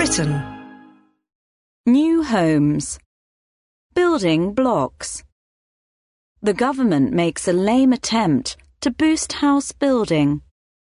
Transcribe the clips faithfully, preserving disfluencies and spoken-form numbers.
Britain. New homes. Building blocks. The government makes a lame attempt to boost house building.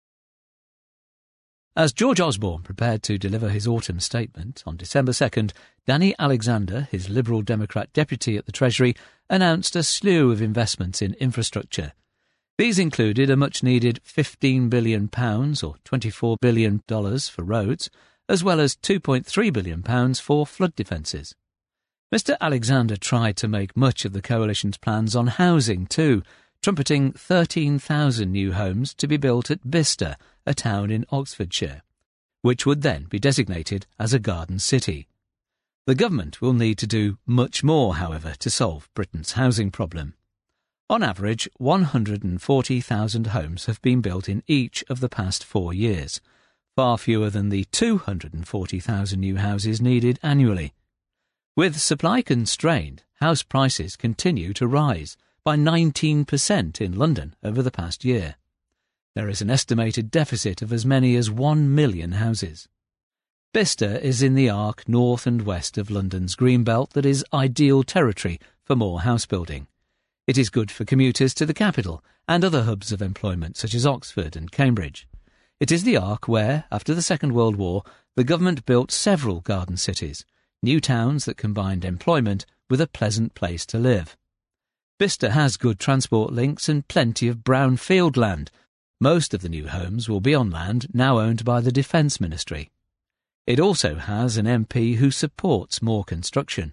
As George Osborne prepared to deliver his autumn statement on December second, Danny Alexander, his Liberal Democrat deputy at the Treasury, announced a slew of investments in infrastructure. These included a much-needed fifteen billion pounds or twenty-four billion dollars for roads, as well as two point three billion pounds for flood defences. Mister Alexander tried to make much of the coalition's plans on housing too, trumpeting thirteen thousand new homes to be built at Bicester, a town in Oxfordshire, which would then be designated as a garden city. The government will need to do much more, however, to solve Britain's housing problem. On average, one hundred forty thousand homes have been built in each of the past four years, far fewer than the two hundred forty thousand new houses needed annually. With supply constrained, house prices continue to rise by nineteen percent in London over the past year. There is an estimated deficit of as many as one million houses. Bicester is in the arc north and west of London's Greenbelt that is ideal territory for more house building. It is good for commuters to the capital and other hubs of employment such as Oxford and Cambridge. It is the arc where, after the Second World War, the government built several garden cities, new towns that combined employment with a pleasant place to live. Bicester has good transport links and plenty of brown field land. Most of the new homes will be on land now owned by the Defence Ministry. It also has an M P who supports more construction.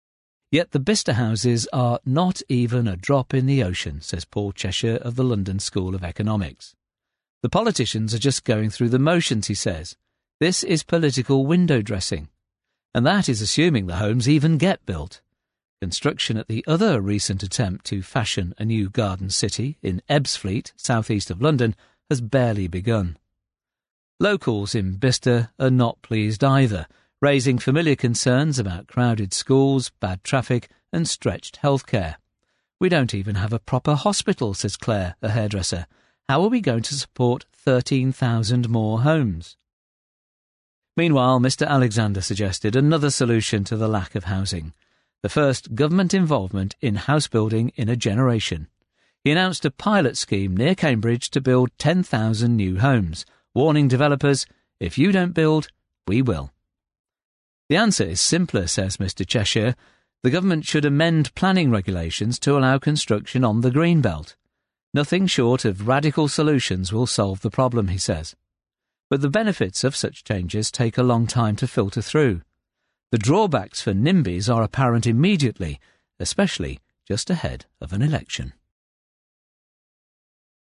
Yet the Bicester houses are not even a drop in the ocean, says Paul Cheshire of the London School of Economics. The politicians are just going through the motions, he says. This is political window dressing. And that is assuming the homes even get built. Construction at the other recent attempt to fashion a new garden city in Ebbsfleet, southeast of London, has barely begun. Locals in Bicester are not pleased either, raising familiar concerns about crowded schools, bad traffic and stretched healthcare. We don't even have a proper hospital, says Claire, a hairdresser. How are we going to support thirteen thousand more homes? Meanwhile, Mister Alexander suggested another solution to the lack of housing. The first government involvement in house building in a generation. He announced a pilot scheme near Cambridge to build ten thousand new homes, warning developers, if you don't build, we will. The answer is simpler, says Mister Cheshire. The government should amend planning regulations to allow construction on the Greenbelt. Nothing short of radical solutions will solve the problem, he says. But the benefits of such changes take a long time to filter through. The drawbacks for NIMBYs are apparent immediately, especially just ahead of an election.